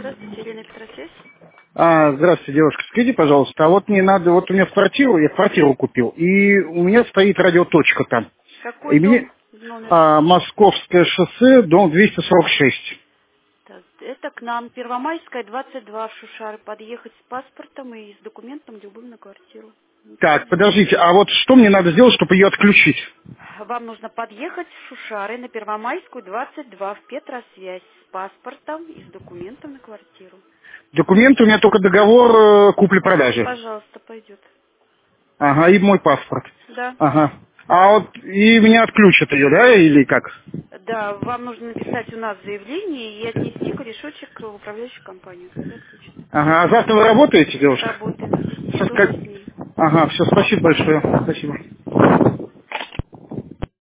Здравствуйте, Елена Петросвязь. Здравствуйте, девушка. Скажите, пожалуйста, а вот мне надо, вот у меня я квартиру купил, и у меня стоит радиоточка там. Какой И мне дом, номер? Московское шоссе, дом 246. Так, это к нам, Первомайская, 22 в Шушары. Подъехать с паспортом и с документом любым на квартиру. Ничего Так, не надо. подождите, а вот что мне надо сделать, чтобы ее отключить? Вам нужно подъехать в Шушары на Первомайскую, 22 в Петросвязь с паспортом и с документом на квартиру. Документы у меня только договор купли-продажи. Пожалуйста, пойдет. Ага, и мой паспорт. Да. Ага. А вот и меня отключат ее, да, или как? Да, вам нужно написать у нас заявление и отнести корешочек в управляющую компанию. Тогда отключат. Ага, а завтра вы работаете, девушка? Работаем с 10 до Как? 8. Ага, все, спасибо большое. Спасибо.